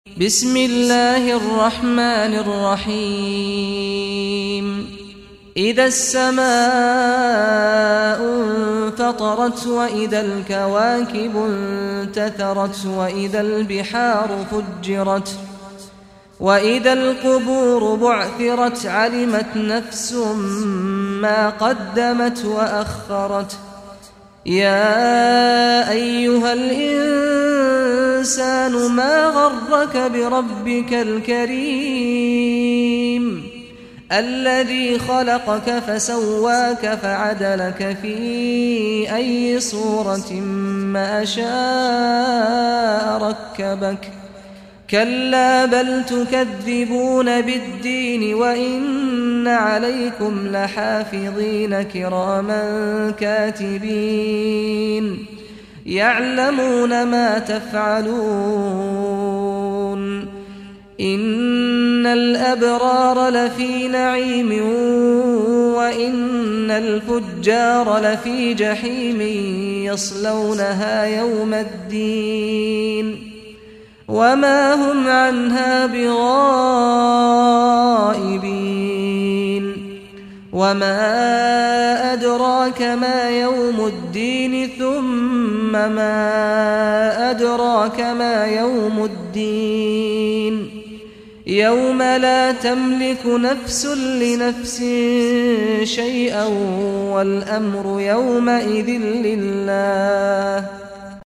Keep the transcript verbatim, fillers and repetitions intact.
بسم الله الرحمن الرحيم إذا السماء انفطرت وإذا الكواكب انتثرت وإذا البحار فجرت وإذا القبور بعثرت علمت نفس ما قدمت وأخرت يا أيها الإنسان ما غرك بربك الكريم الذي خلقك فسواك فعدلك في أي صورة ما شاء ركبك كلا بل تكذبون بالدين وإن عليكم لحافظين كراما كاتبين يعلمون ما تفعلون إن الأبرار لفي نعيم وإن الفجار لفي جحيم يصلونها يوم الدين وما هم عنها بغائبين وما أدراك ما يوم الدين ثم ما أدراك ما يوم الدين يوم لا تملك نفس لنفس شيئا والأمر يومئذ لله